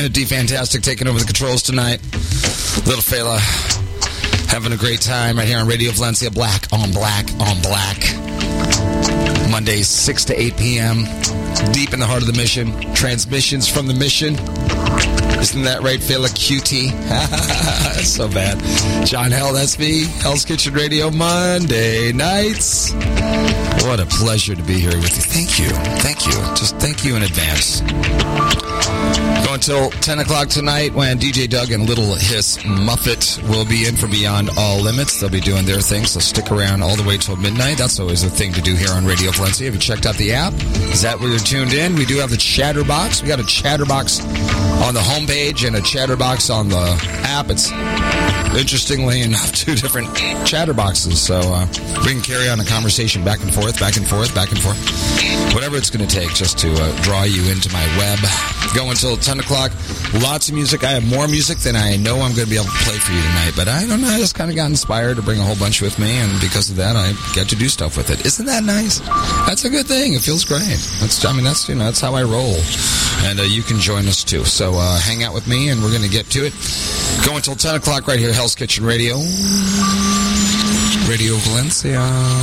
D Fantastic taking over the controls tonight. Little fella having a great time right here on Radio Valencia. Black on Black on Black. Mondays 6 to 8 p.m. Deep in the heart of the mission. Transmissions from the mission. Isn't that right, fella? QT. That's so bad. John Hell, that's me. Hell's Kitchen Radio, Monday nights. What a pleasure to be here with you. Thank you. Thank you. Just thank you in advance. Go until 10 o'clock tonight when DJ Doug and Little Hiss Muffet will be in for Beyond All Limits. They'll be doing their thing, so stick around all the way till midnight. That's always a thing to do here on Radio Valencia. Have you checked out the app? Is that where you're tuned in? We do have the Chatterbox. We got a Chatterbox on the homepage and a Chatterbox on the app. It's, interestingly enough, two different Chatterboxes, so we can carry on a conversation back and forth, back and forth, back and forth. Whatever it's going to take just to draw you into my web. Go until 10 o'clock. Lots of music. I have more music than I know I'm going to be able to play for you tonight, but I don't know. I just kind of got inspired to bring a whole bunch with me, and because of that, I get to do stuff with it. Isn't that nice? That's a good thing. It feels great. That's how I roll. And you can join us too. So hang out with me, and we're going to get to it. Go until 10 o'clock right here, Hell's Kitchen Radio. Radio Valencia.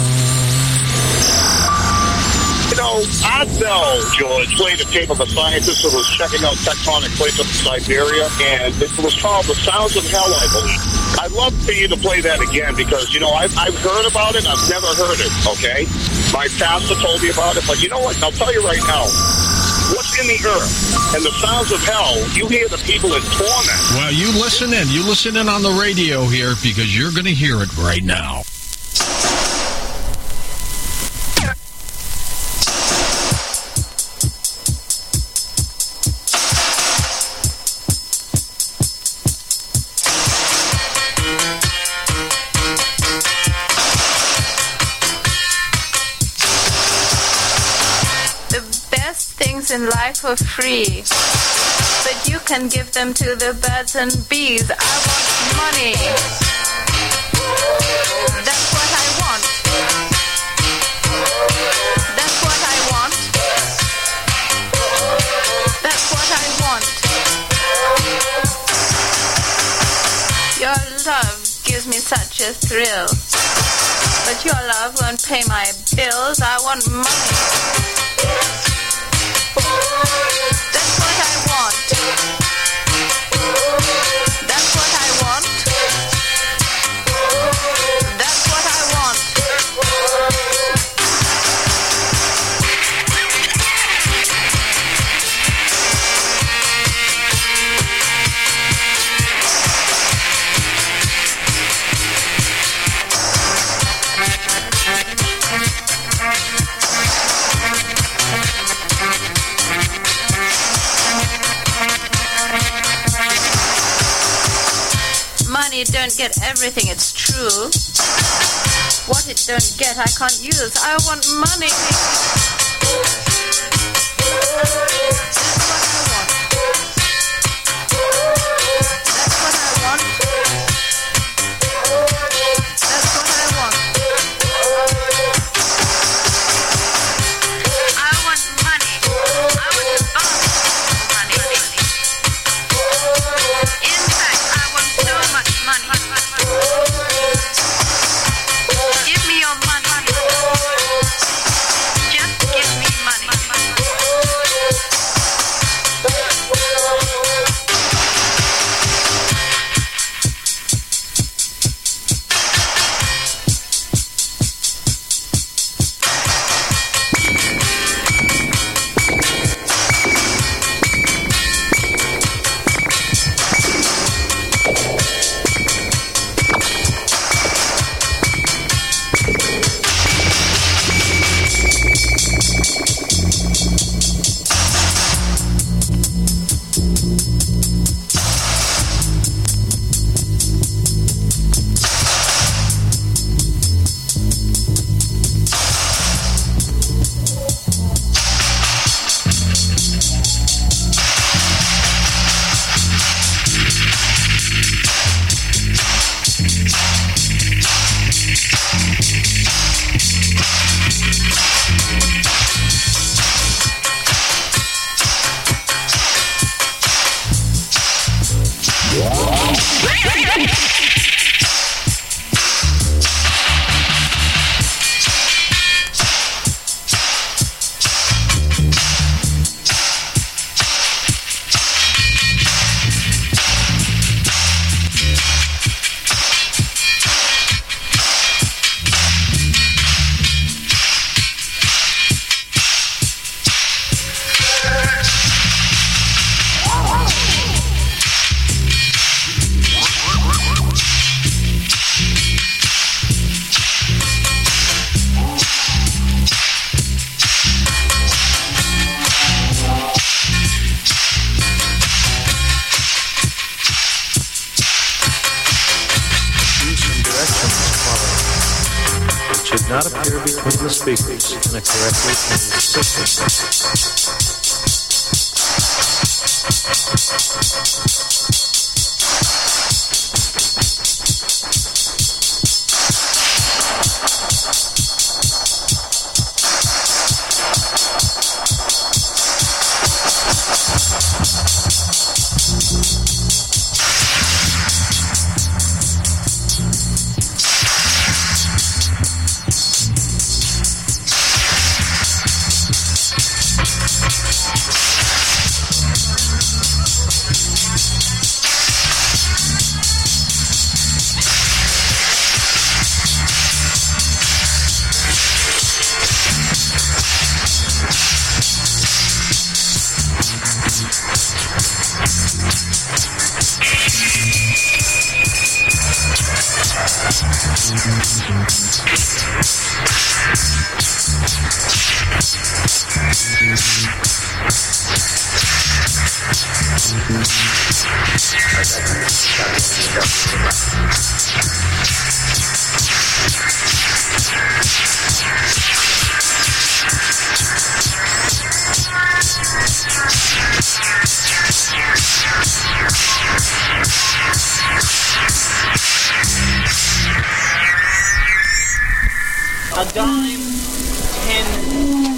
You know, Odell, George, played a tape of a scientist who was checking out tectonic plates up in Siberia, and it was called The Sounds of Hell, I believe. I'd love for you to play that again because, you know, I've heard about it. I've never heard it, okay? My pastor told me about it, but you know what? I'll tell you right now. What's in the earth and the sounds of hell, you hear the people in torment. Well, you listen in. You listen in on the radio here because you're going to hear it right now. In life for free, but you can give them to the birds and bees. I want money. That's what I want. That's what I want. That's what I want. Your love gives me such a thrill, but your love won't pay my bills. I want money. That's what I want. That's what I want. That's what I want. Money don't get everything, it's true. What it don't get, I can't use. I want money. That's what I want. That's what I want. I want money. I want to buy money. In fact, I want so much money. Give me your money. Just give me money. not appear between the speakers in a correctly tuned system. A dime, 10.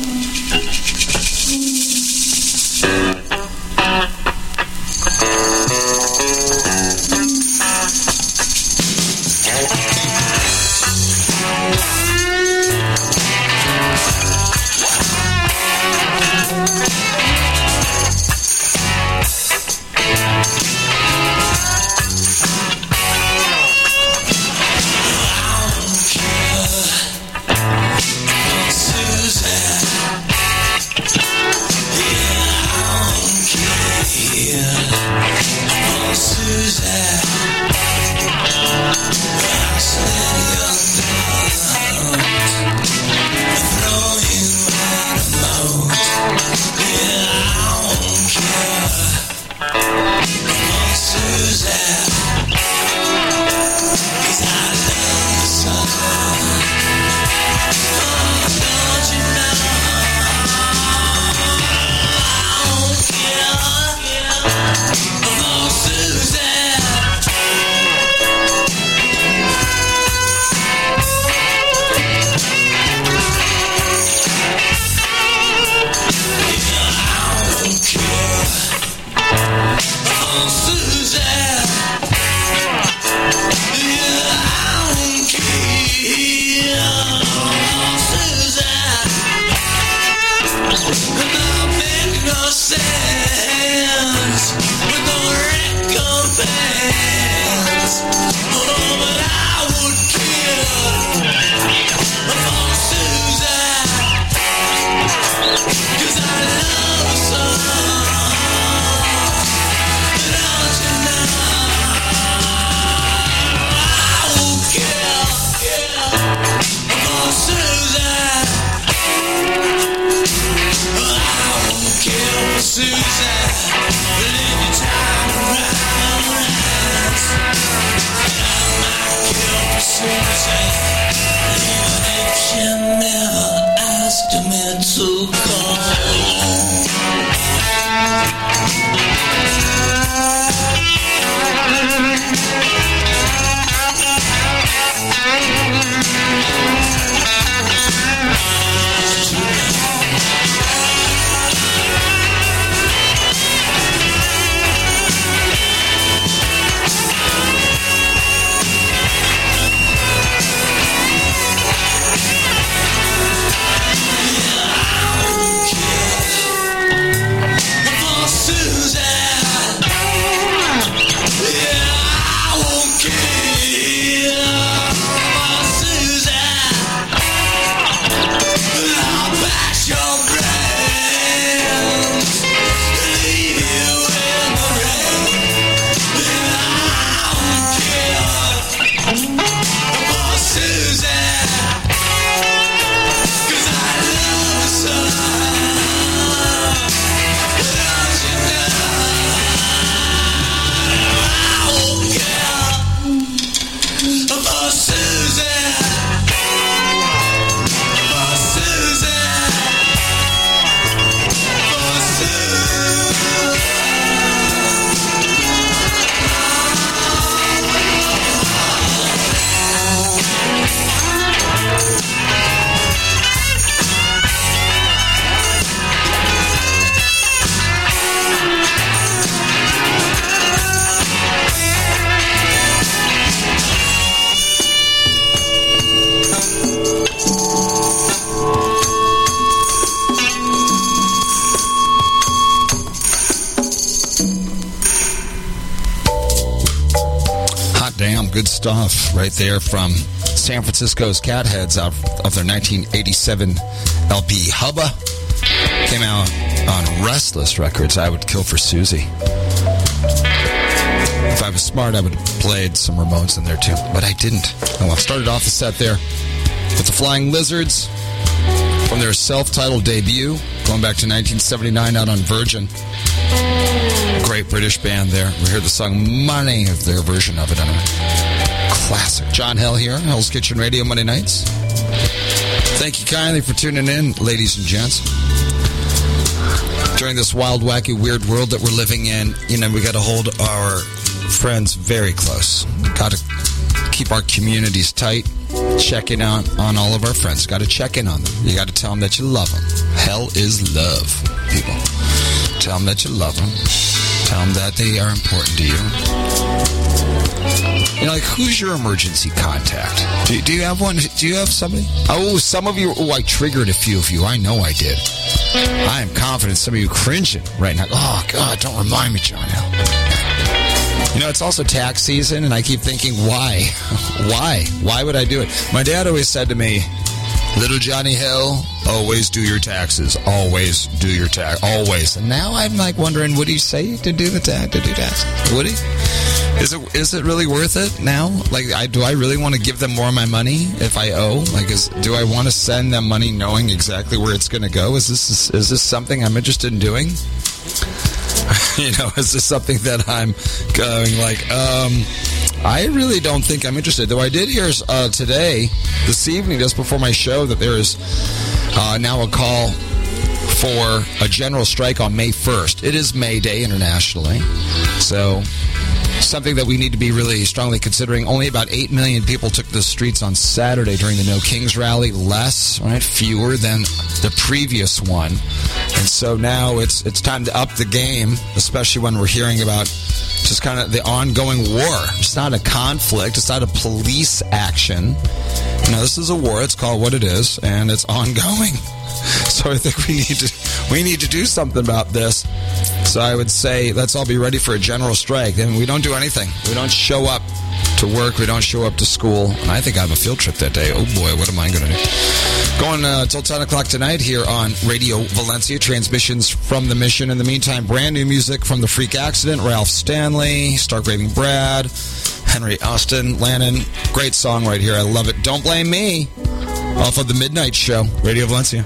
stuff right there from San Francisco's Catheads out of their 1987 LP Hubba. Came out on Restless Records. I Would Kill for Susie. If I was smart, I would have played some Ramones in there too, but I didn't. Oh, I started off the set there with the Flying Lizards from their self-titled debut, going back to 1979 out on Virgin. Great British band there. We heard the song Money, their version of it anyway. Classic. John Hell here, Hell's Kitchen Radio Monday nights. Thank you kindly for tuning in, ladies and gents. During this wild, wacky, weird world that we're living in, we got to hold our friends very close. Got to keep our communities tight. Checking out on all of our friends. Got to check in on them. You got to tell them that you love them. Hell is love, people. Tell them that you love them. Tell them that they are important to you. Like, who's your emergency contact? Do you have one? Do you have somebody? Oh, some of you. Oh, I triggered a few of you. I know I did. I am confident some of you cringing right now. Oh, God, don't remind me, John Hell. It's also tax season, and I keep thinking, why? Why would I do it? My dad always said to me, little Johnny Hill, always do your taxes. Always do your tax. Always. And now I'm like wondering, would he say to do taxes? Would he? Is it really worth it now? Like, do I really want to give them more of my money if I owe? Like, do I want to send them money knowing exactly where it's going to go? Is this something I'm interested in doing? Is this something that I'm going like, I really don't think I'm interested. Though I did hear today, this evening, just before my show, that there is now a call for a general strike on May 1st. It is May Day internationally. So something that we need to be really strongly considering. Only about 8 million people took the streets on Saturday during the No Kings rally. Less, right? Fewer than the previous one. And so now it's time to up the game, especially when we're hearing about just kind of the ongoing war. It's not a conflict. It's not a police action. This is a war. It's called what it is, and it's ongoing. So I think we need to do something about this. So I would say let's all be ready for a general strike. I mean, we don't do anything. We don't show up to work. We don't show up to school. And I think I have a field trip that day. Oh boy, what am I going to do? Going till 10 o'clock tonight here on Radio Valencia. Transmissions from the Mission. In the meantime, brand new music from The Freak Accident, Ralph Stanley, Stark Raving Brad, Henry Austin, Lannon. Great song right here. I love it. Don't Blame Me. Off of The Midnight Show, Radio Valencia.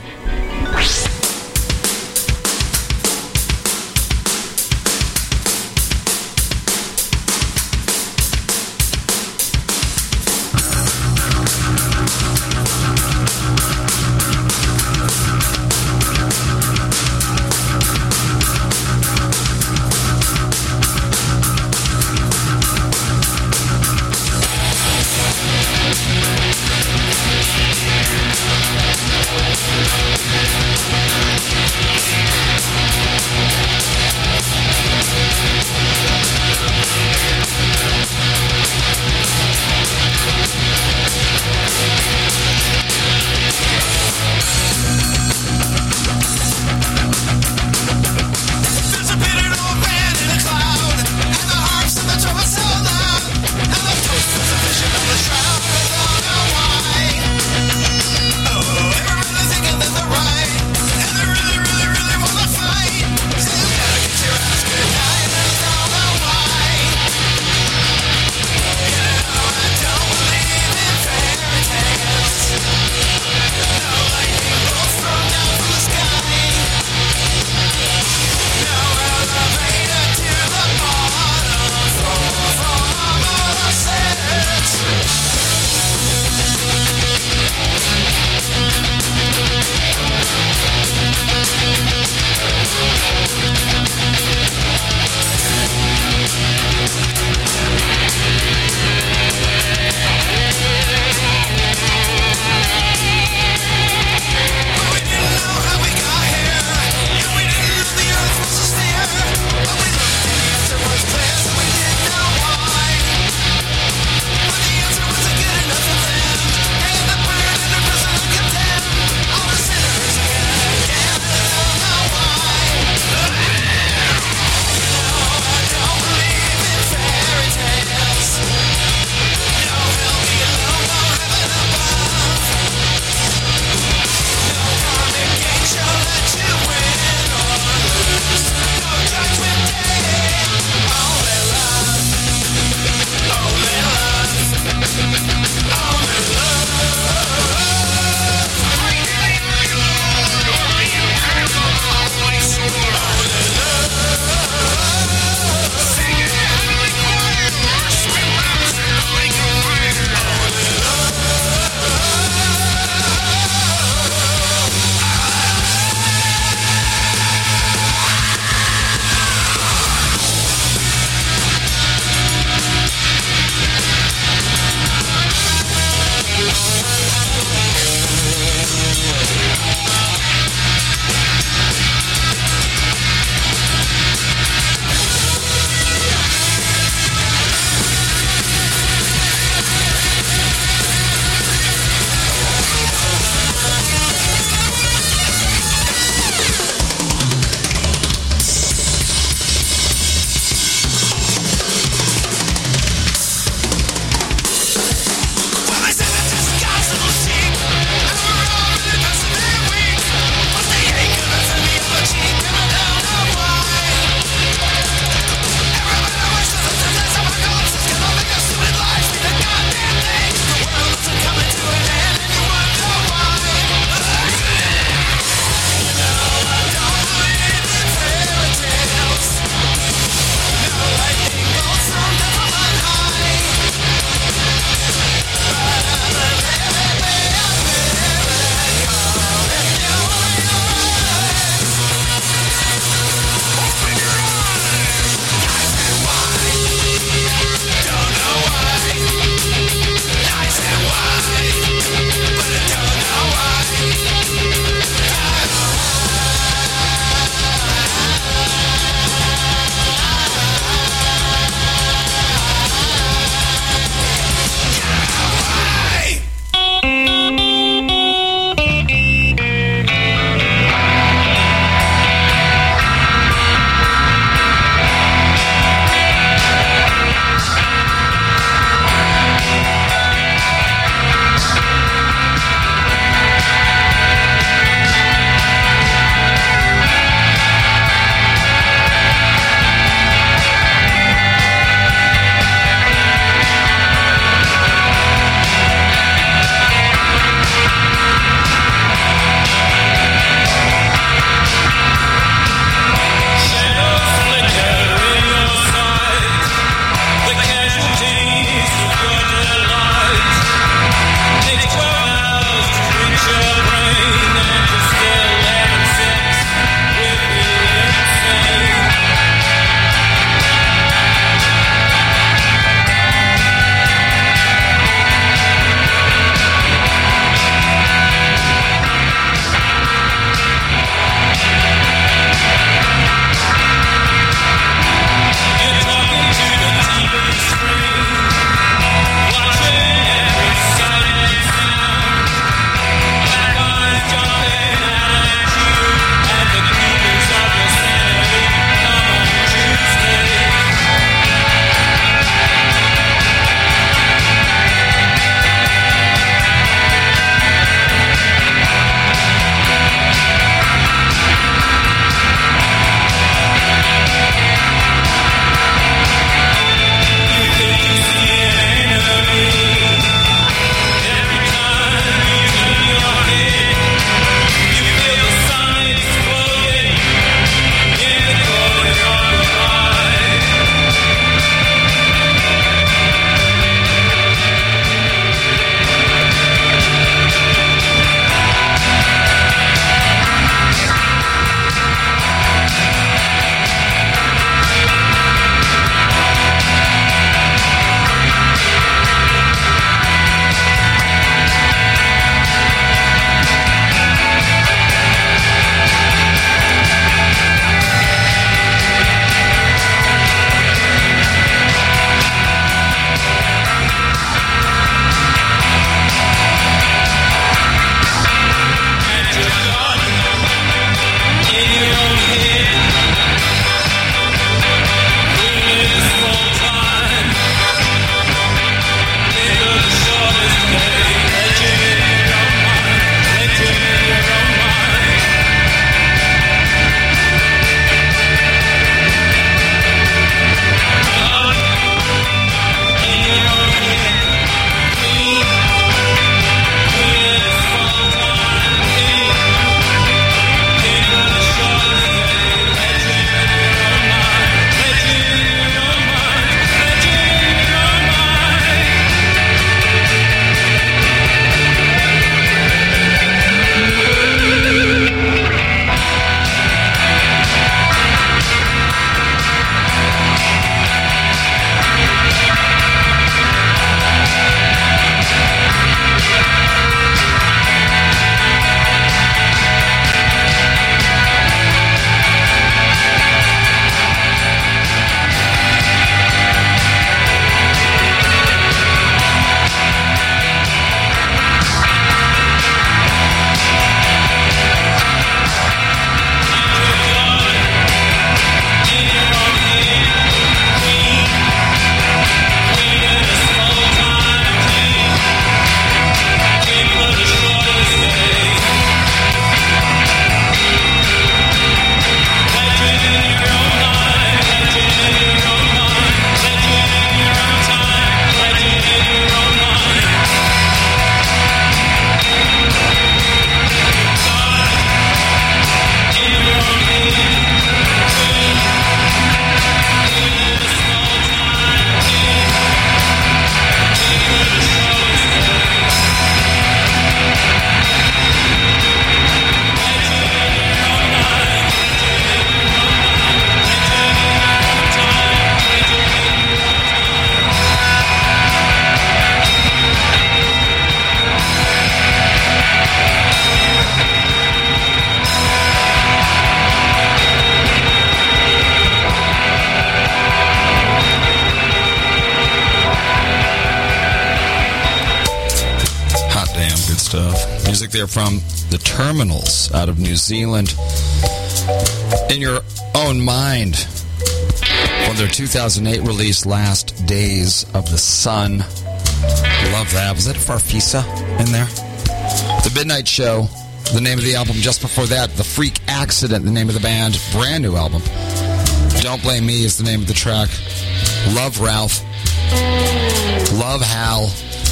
there from the Terminals out of New Zealand. In Your Own Mind, from their 2008 release, Last Days of the Sun. Love that. Was that Farfisa in there? The Midnight Show, the name of the album. Just before that, The Freak Accident, the name of the band. Brand new album. Don't Blame Me is the name of the track. Love Ralph. Love Hal.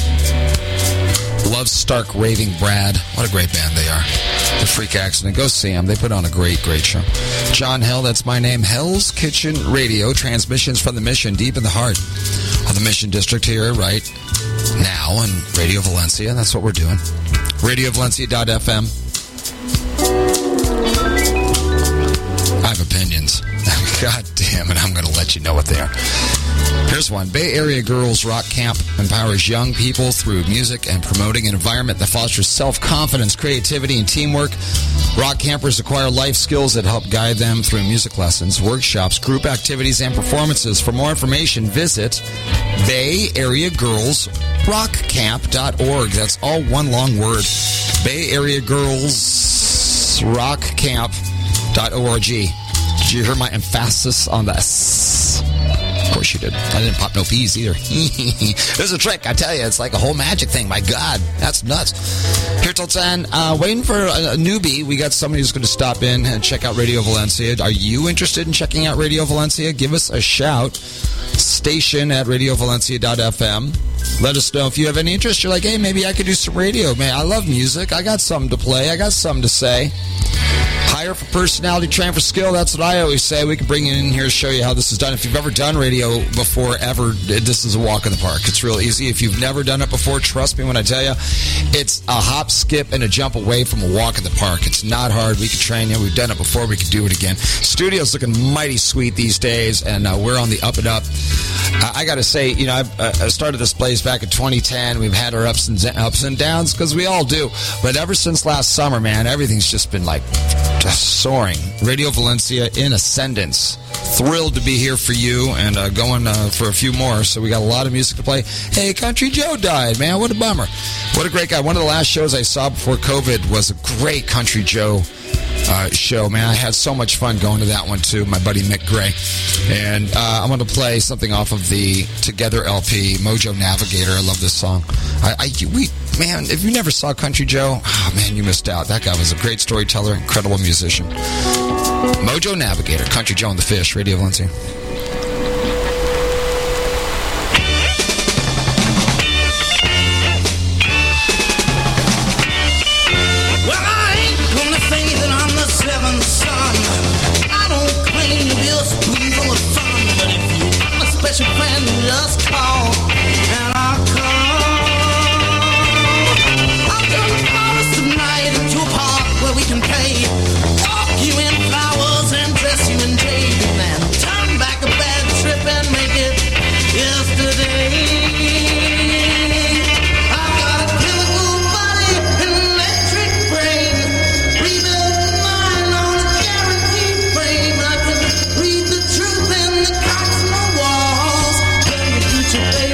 Love Stark Raving Brad. What a great band they are. The Freak Accident. Go see them. They put on a great, great show. John Hill, that's my name. Hell's Kitchen Radio. Transmissions from the Mission, deep in the heart of the Mission District here right now on Radio Valencia. That's what we're doing. RadioValencia.fm. I have opinions. God damn it, I'm going to let you know what they are. Here's one. Bay Area Girls Rock Camp empowers young people through music and promoting an environment that fosters self-confidence, creativity, and teamwork. Rock campers acquire life skills that help guide them through music lessons, workshops, group activities, and performances. For more information, visit BayAreaGirlsRockCamp.org. That's all one long word. BayAreaGirlsRockCamp.org. Did you hear my emphasis on the S? Of course you did. I didn't pop no P's either. There's a trick, I tell you. It's like a whole magic thing. My God, that's nuts. Here till 10, waiting for a newbie. We got somebody who's going to stop in and check out Radio Valencia. Are you interested in checking out Radio Valencia? Give us a shout. Station at RadioValencia.fm. Let us know if you have any interest. You're like, hey, maybe I could do some radio. Man, I love music. I got something to play. I got something to say. Hire for personality, train for skill. That's what I always say. We can bring you in here to show you how this is done. If you've ever done radio before, this is a walk in the park. It's real easy. If you've never done it before, trust me when I tell you, it's a hop, skip, and a jump away from a walk in the park. It's not hard. We can train you. We've done it before. We can do it again. Studio's looking mighty sweet these days, and we're on the up and up. I got to say, you know, I started this place back in 2010. We've had our ups and downs because we all do. But ever since last summer, man, everything's just been like just soaring. Radio Valencia in ascendance. Thrilled to be here for you and going for a few more. So we got a lot of music to play. Hey, Country Joe died, man. What a bummer. What a great guy. One of the last shows I saw before COVID was a great Country Joe show, man. I had so much fun going to that one, too. My buddy Mick Gray. And I'm going to play something off of the Together LP, Mojo Navigator. I love this song. Man, if you never saw Country Joe, oh, man, you missed out. That guy was a great storyteller, incredible musician. Mojo Navigator, Country Joe and the Fish, Radio Valencia. Well, I ain't gonna say that I'm the seventh son. I don't claim to be a spoonful of fun, but if you want a special friend, just call and I'll come. Where we can pay, walk you in flowers and dress you in jade, and then turn back a bad trip and make it yesterday. I've got a chemical body, an electric brain, rebuild mine on a guaranteed frame. I can read the truth in the cracks in the walls, turn the future.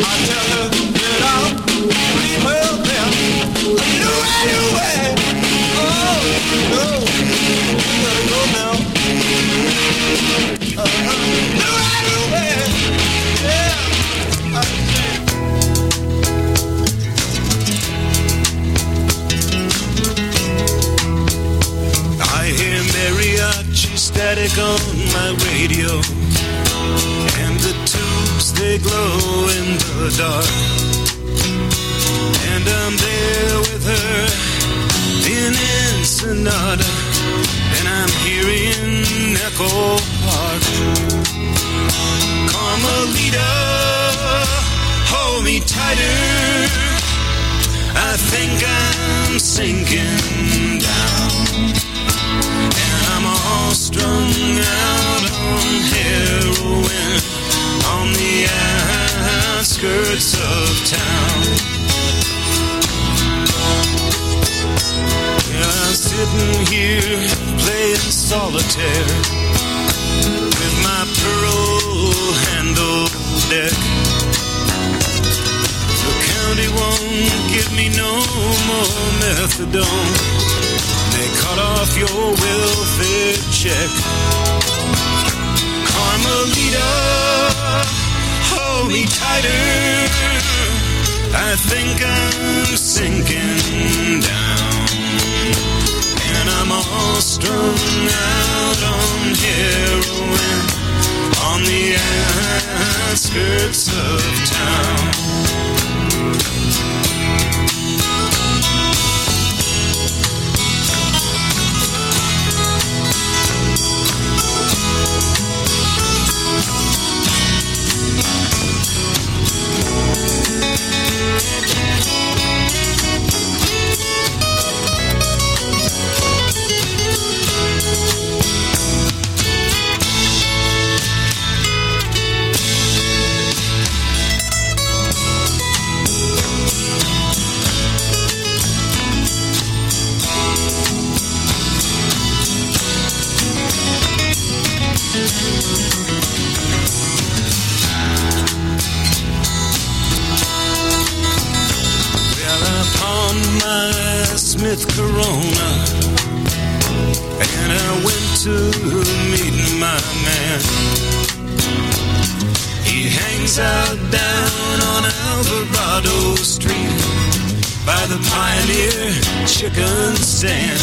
Static on my radio, and the tubes they glow in the dark, and I'm there with her in Ensenada, and I'm hearing Echo Park. Carmelita, hold me tighter, I think I'm sinking down. I'm all strung out on heroin on the outskirts of town. Yeah, I'm sitting here playing solitaire with my pearl-handled deck. The county won't give me no more methadone. They cut off your welfare check. Carmelita, hold me tighter, I think I'm sinking down. And I'm all strung out on heroin on the outskirts of town. Smith Corona, and I went to meet my man. He hangs out down on Alvarado Street by the Pioneer Chicken Stand.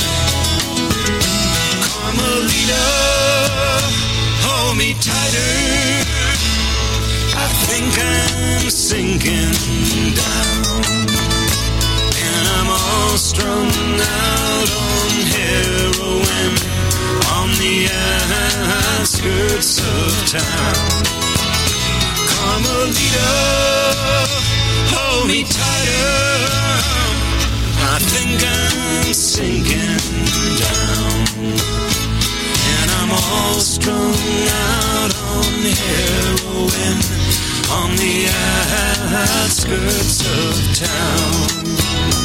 Carmelita, hold me tighter, I think I'm sinking down. I'm all strung out on heroin on the outskirts of town. Carmelita, hold me tighter, I think I'm sinking down. And I'm all strung out on heroin on the outskirts of town.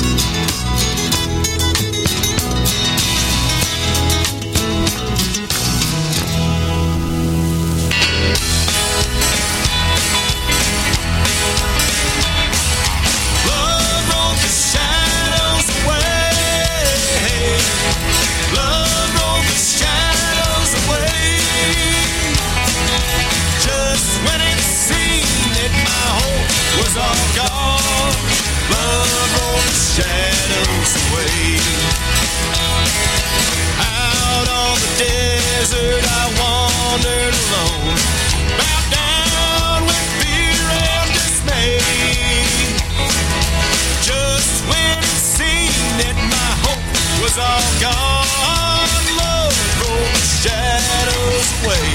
Shadows away. Out on the desert I wandered alone, bowed down with fear and dismay. Just when it seemed that my hope was all gone, love rolled the shadows away.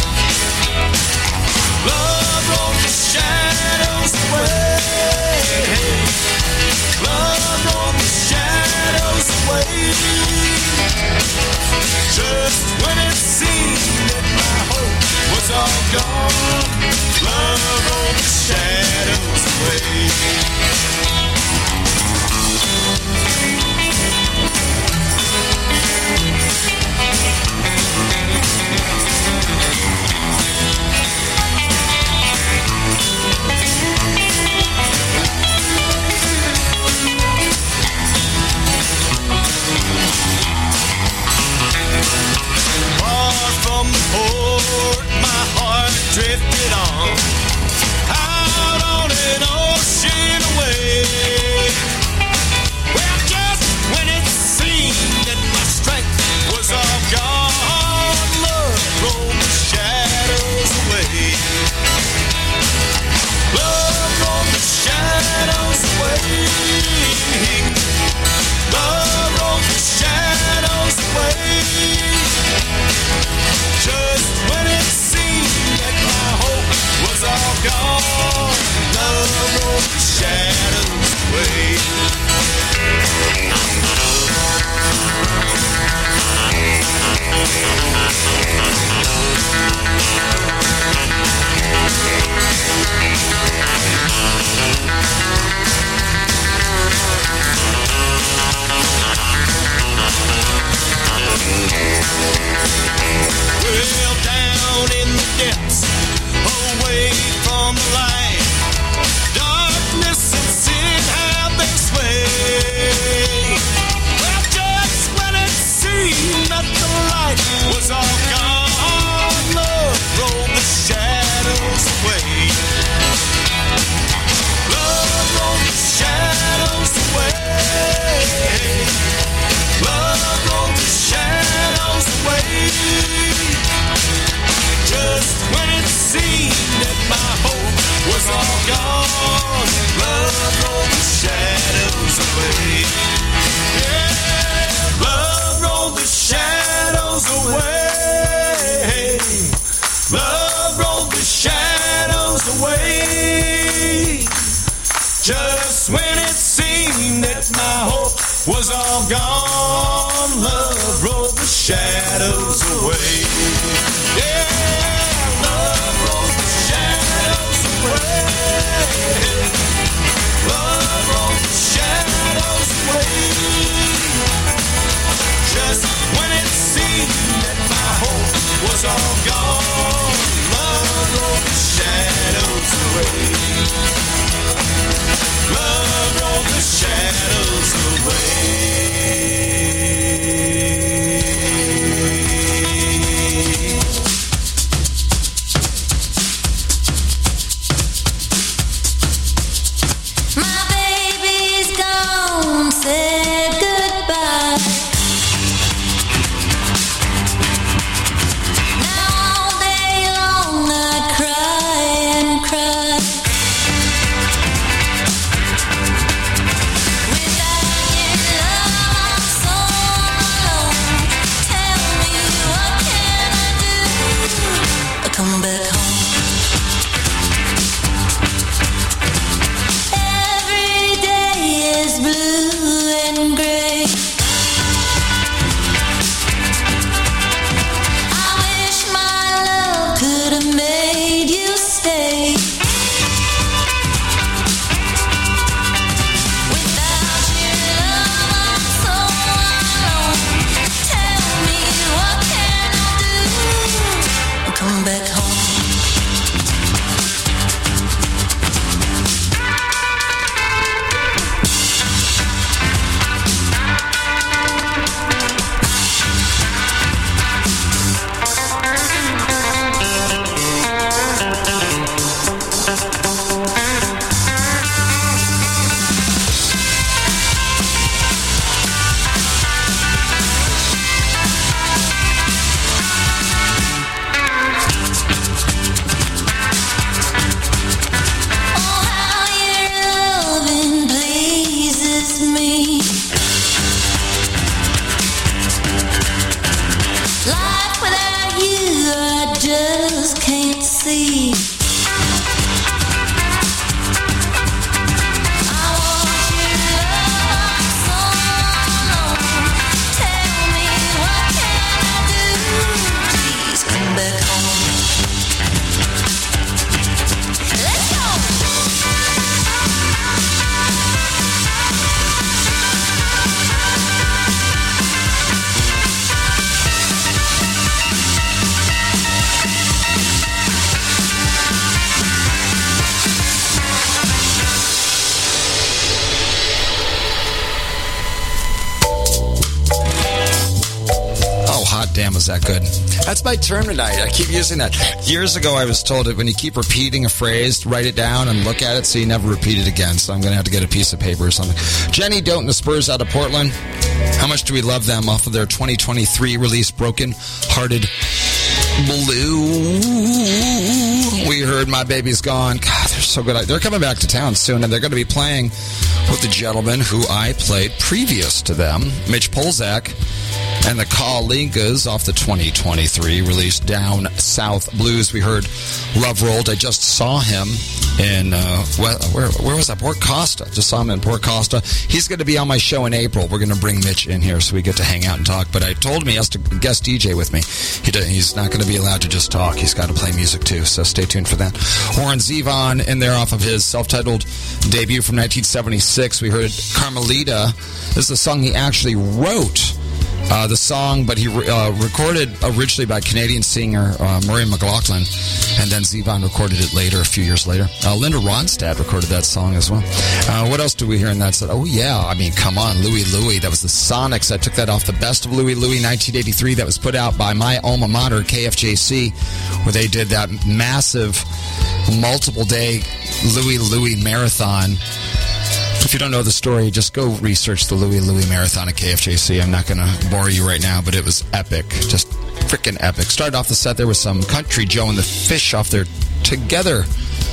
Love rolled the shadows away. Love rolled the shadows away. Just when it seemed that my hope was all gone, love rolled the shadows away. shadows away. Well, down in the depths, away from the light, darkness and sin have their sway. Well, just when it seemed that the light was all gone, love rolled the shadows away. Love rolled the shadows away. Love rolled the shadows away. Just when it seemed that my hope was all gone, love rolled the shadows away. Yeah, love rolled the shadows away. Love rolled the shadows away. Just when it seemed that my hope was all gone, love rolled the shadows away. Yeah, love rolled the shadows away. Love rolled the shadows away. Just when it seemed that my hope was all gone, love rolled the shadows away. Love rolled the shadows away. My baby's gone, said goodbye. Now all day long I cry and cry. Without your love I'm so alone. Tell me what can I do? Come back home. Every day is blue and gray. I wish my love could have made you stay. Without your love I'm so alone. Tell me what can I do? Come back home. Oh, how your loving pleases me. Life without you I just can't see. I want your love, I'm so alone. Tell me what can I do? Please come back home. Let's go. Oh, hot damn, is that good? That's my term tonight. I keep using that. Years ago, I was told that when you keep repeating a phrase, write it down and look at it so you never repeat it again. So I'm going to have to get a piece of paper or something. Jenny Doten, the Spurs out of Portland. How much do we love them off of their 2023 release, Broken Hearted Blue? We heard My Baby's Gone. God, they're so good. They're coming back to town soon, and they're going to be playing with the gentleman who I played previous to them, Mitch Polzak. And the Kalingas off the 2023 release Down South Blues. We heard Love Rolled. I just saw him in, where was that? Port Costa. Just saw him in Port Costa. He's going to be on my show in April. We're going to bring Mitch in here so we get to hang out and talk. But I told him he has to guest DJ with me. He's not going to be allowed to just talk. He's got to play music too. So stay tuned for that. Warren Zevon in there off of his self-titled debut from 1976. We heard Carmelita. This is a song he actually wrote. The song, but he recorded originally by Canadian singer Murray McLaughlin, and then Zevon recorded it later, a few years later. Linda Ronstadt recorded that song as well. What else do we hear in that set? Oh, yeah, I mean, come on, Louie Louie. That was the Sonics. I took that off the Best of Louie Louie 1983 that was put out by my alma mater, KFJC, where they did that massive multiple-day Louie Louie marathon. If you don't know the story, just go research the Louie Louie Marathon at KFJC. I'm not going to bore you right now, but it was epic. Just freaking epic. Started off the set there with some Country Joe and the Fish off their Together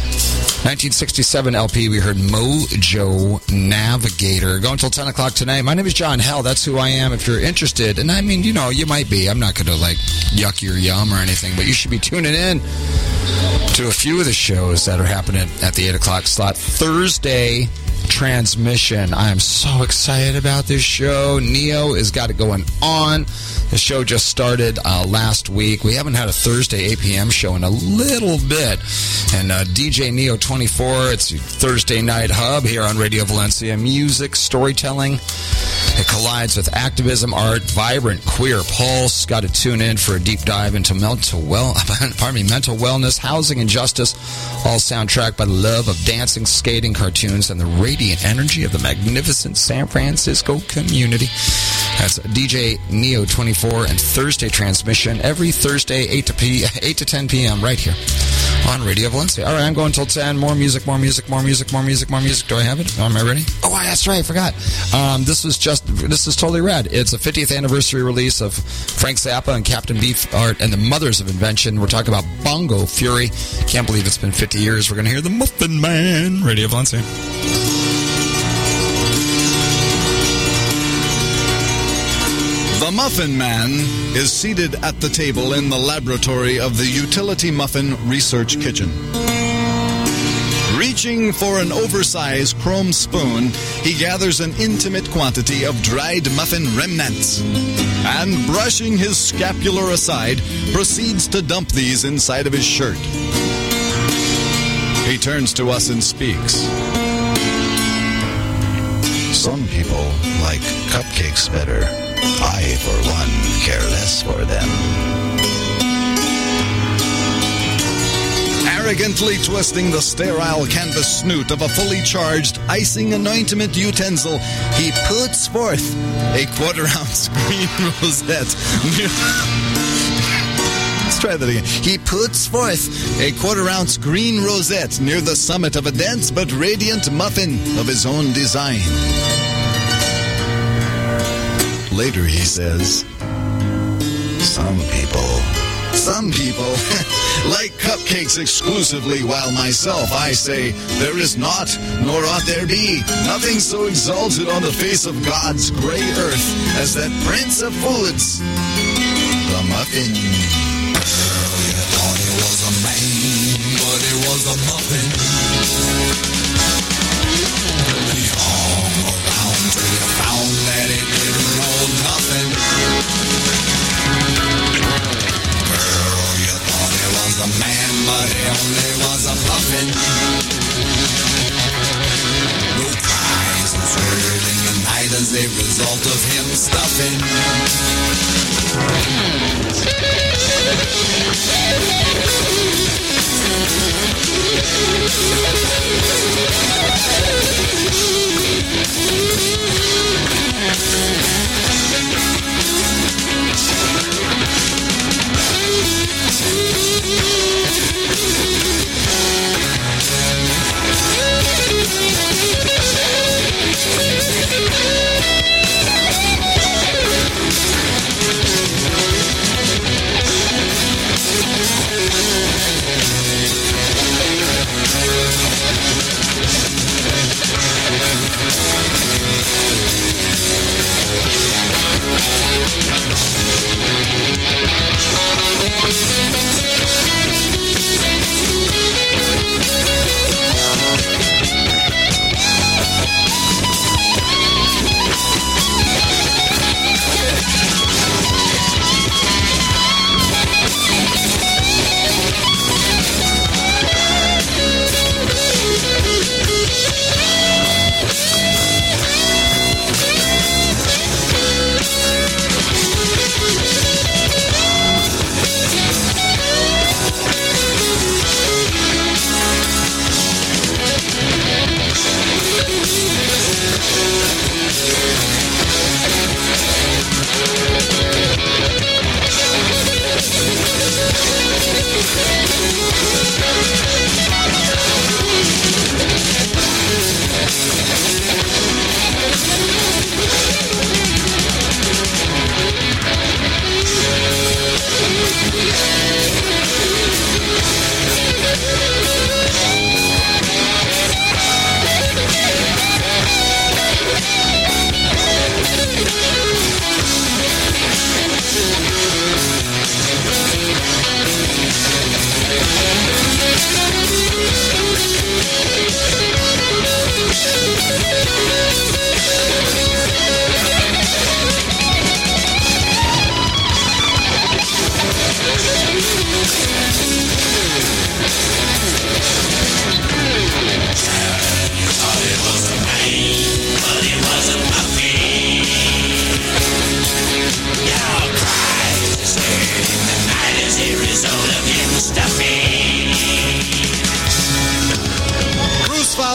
1967 LP. We heard Mojo Navigator. Going until 10 o'clock tonight. My name is John Hell. That's who I am if you're interested. And I mean, you know, you might be. I'm not going to, like, yuck your yum or anything, but you should be tuning in to a few of the shows that are happening at the 8 o'clock slot. Thursday Transmission. I am so excited about this show. Neo has got it going on. The show just started last week. We haven't had a Thursday 8 p.m. show in a little bit. And DJ Neo 24, it's your Thursday night hub here on Radio Valencia. Music, storytelling. It collides with activism, art, vibrant queer pulse. Got to tune in for a deep dive into mental wellness, housing, and justice. All soundtracked by the love of dancing, skating, cartoons, and the radiant energy of the magnificent San Francisco community. That's DJ Neo 24 and Thursday Transmission every Thursday 8 to 10 p.m. right here on Radio Valencia. All right, I'm going till 10. More music. Do I have it? Am I ready? Oh, that's right. I forgot. This is totally rad. It's a 50th anniversary release of Frank Zappa and Captain Beefheart and the Mothers of Invention. We're talking about Bongo Fury. Can't believe it's been 50 years. We're going to hear the Muffin Man. Radio Valencia. The Muffin Man is seated at the table in the laboratory of the Utility Muffin Research Kitchen. Reaching for an oversized chrome spoon, he gathers an intimate quantity of dried muffin remnants and, brushing his scapular aside, proceeds to dump these inside of his shirt. He turns to us and speaks. Some people like cupcakes better. I, for one, care less for them. Arrogantly twisting the sterile canvas snoot of a fully charged icing anointment utensil, he puts forth a quarter-ounce green rosette. Let's try that again. He puts forth a quarter-ounce green rosette near the summit of a dense but radiant muffin of his own design. Later he says, Some people like cupcakes exclusively, while myself, I say, there is not, nor ought there be, nothing so exalted on the face of God's gray earth as that prince of foods, the muffin. Girl, you thought it was a man, but it was a muffin. He hung around till you found that it didn't know nothing. A man, but he only was a muffin. No cries and swearing in the night as a result of him stuffing.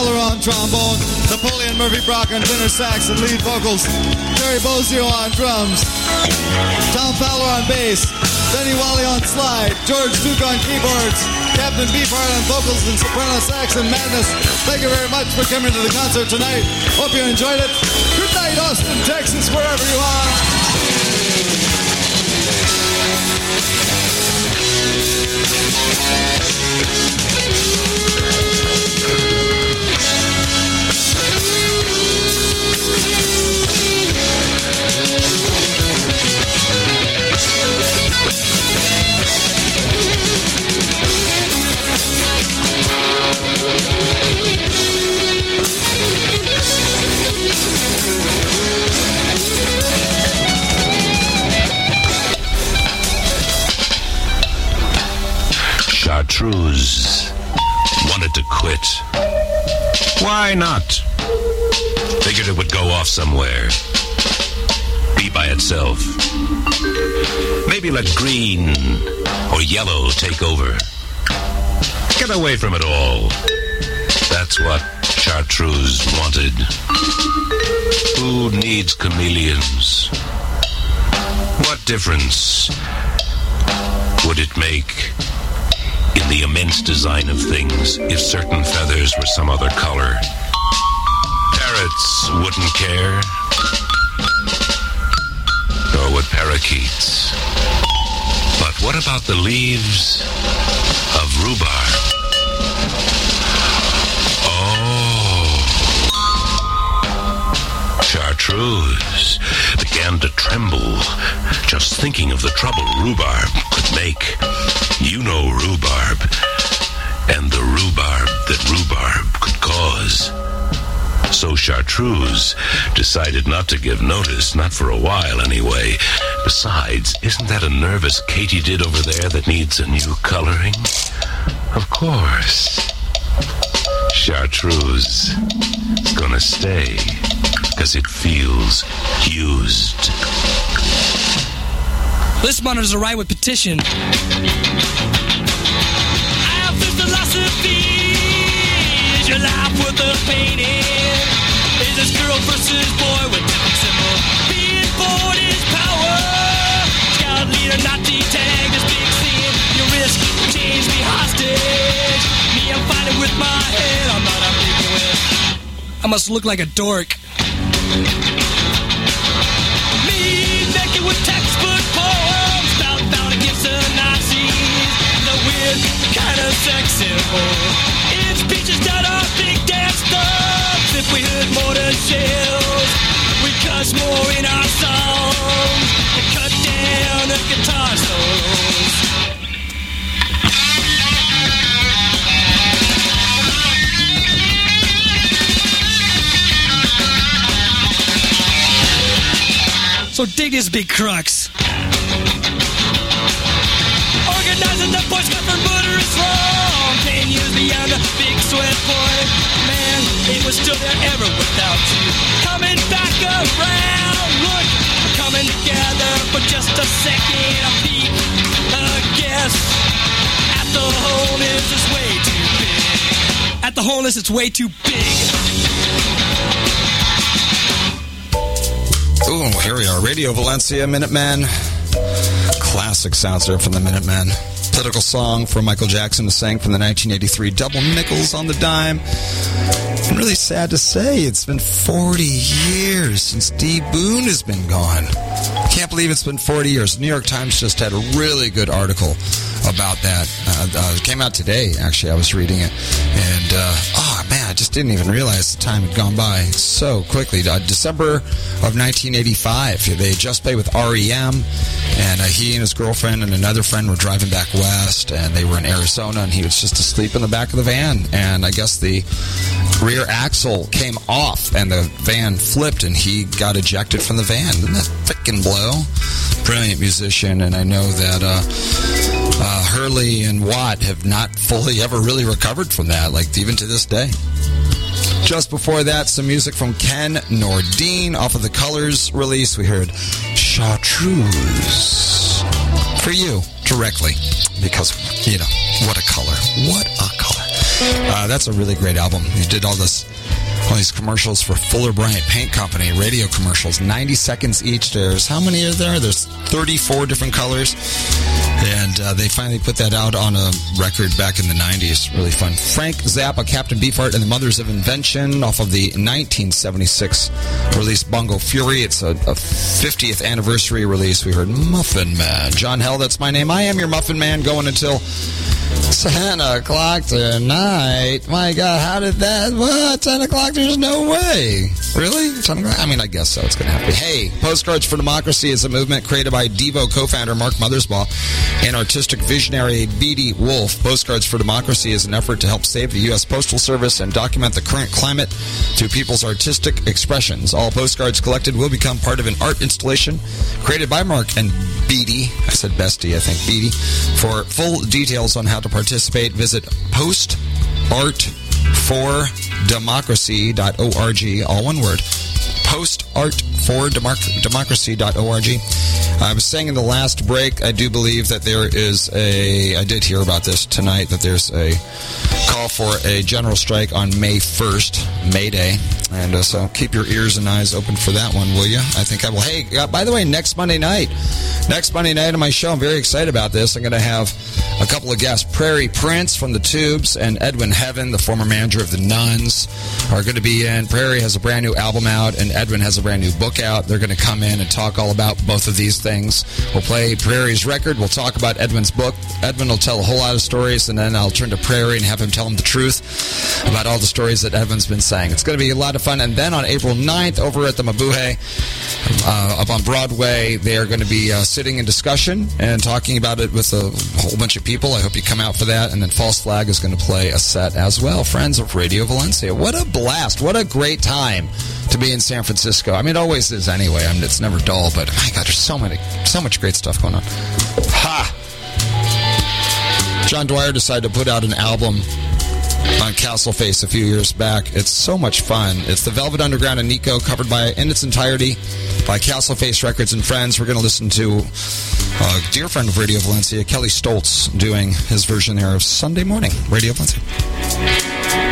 Fowler on trombone, Napoleon Murphy Brock on tenor sax and lead vocals, Jerry Bozio on drums, Tom Fowler on bass, Benny Wally on slide, George Duke on keyboards, Captain Beefheart on vocals and soprano sax and madness. Thank you very much for coming to the concert tonight. Hope you enjoyed it. Good night, Austin, Texas, wherever you are. Chartreuse wanted to quit. Why not? Figured it would go off somewhere. Be by itself. Maybe let green or yellow take over. Get away from it all. That's what Chartreuse wanted. Who needs chameleons? What difference would it make in the immense design of things if certain feathers were some other color? Parrots wouldn't care, nor would parakeets. But what about the leaves of rhubarb? Chartreuse began to tremble just thinking of the trouble rhubarb could make. You know rhubarb, and the rhubarb that rhubarb could cause. So Chartreuse decided not to give notice, not for a while anyway. Besides, isn't that a nervous katydid over there that needs a new coloring? Of course. Chartreuse is gonna stay, because it feels used. This monitor's a right with petition. I have this philosophy. Is your life worth the painting? Is this girl versus boy with different symbol? Being born is power. Scout leader, not detag this big scene. Your risk, change me hostage. Me, I'm fighting with my head. I'm not ambiguous. I must look like a dork. Me, naked with textbook poems, bound against the Nazis. The weird kind of sex symbol. It's peaches that are big damn stuff. If we heard mortar shells, we cuss more in our songs and cut down the guitar solos. So dig this big crux. Organizing the boys got for murderous wrong. 10 years beyond the big sweat boy. Man, it was still there ever without you. Coming back around. Look, we're coming together for just a second. A peek, a guess. At the wholeness, it's way too big. At the wholeness, it's way too big. Ooh, here we are. Radio Valencia, Minutemen. Classic sounds there from the Minutemen. Political song for Michael Jackson to sing from the 1983 Double Nickels on the Dime. And really sad to say, it's been 40 years since D. Boone has been gone. Can't believe it's been 40 years. The New York Times just had a really good article about that. It came out today, actually. I was reading it. And, oh, man, I just didn't even realize the time had gone by so quickly. December of 1985, they had just played with R.E.M., and he and his girlfriend and another friend were driving back west, and they were in Arizona, and he was just asleep in the back of the van. And I guess the rear axle came off, and the van flipped, and he got ejected from the van. Didn't that frickin' blow? Brilliant musician, and I know that Hurley and Watt have not fully ever really recovered from that, like even to this day. Just before that, some music from Ken Nordine off of the Colors release. We heard Chartreuse for you directly, because, you know, what a color. What a color. That's a really great album. He did all these commercials for Fuller Bryant Paint Company, radio commercials, 90 seconds each. There's, how many are there? There's 34 different colors. And they finally put that out on a record back in the 90s. Really fun. Frank Zappa, Captain Beefheart, and the Mothers of Invention off of the 1976 release Bongo Fury. It's a 50th anniversary release. We heard Muffin Man. John Hell, that's my name. I am your Muffin Man, going until 10 o'clock tonight. My God, how did that? What? 10 o'clock? There's no way. Really? 10 o'clock? I mean, I guess so. It's going to have to be. Hey, Postcards for Democracy is a movement created by Devo co-founder Mark Mothersbaugh and artistic visionary B.D. Wolf. Postcards for Democracy is an effort to help save the U.S. Postal Service and document the current climate through people's artistic expressions. All postcards collected will become part of an art installation created by Mark and B.D. I said Bestie, I think, B.D. For full details on how to participate, visit postartfordemocracy.org, all one word, postartfordemocracy.org. I was saying in the last break, I do believe that there is I did hear about this tonight, that there's a call for a general strike on May 1st, May Day. And so keep your ears and eyes open for that one, will you? I think I will. Hey, by the way, next Monday night on my show, I'm very excited about this. I'm going to have a couple of guests. Prairie Prince from the Tubes and Edwin Heaven, the former manager of the Nuns, are going to be in. Prairie has a brand new album out, and Edwin has a brand new book out. They're going to come in and talk all about both of these things. We'll play Prairie's record. We'll talk about Edwin's book. Edwin will tell a whole lot of stories, and then I'll turn to Prairie and have him tell them the truth about all the stories that Edwin's been saying. It's going to be a lot of fun. And then on April 9th, over at the Mabuhay, up on Broadway, they are going to be sitting in discussion and talking about it with a whole bunch of people. I hope you come out for that. And then False Flag is going to play a set as well. Friends of Radio Valencia. What a blast. What a great time to be in San Francisco. I mean, it always is anyway. I mean, it's never dull, but my God, there's so much great stuff going on. Ha! John Dwyer decided to put out an album on Castleface a few years back. It's so much fun. It's the Velvet Underground and Nico, covered in its entirety by Castleface Records and Friends. We're going to listen to a dear friend of Radio Valencia, Kelly Stoltz, doing his version there of Sunday Morning, Radio Valencia.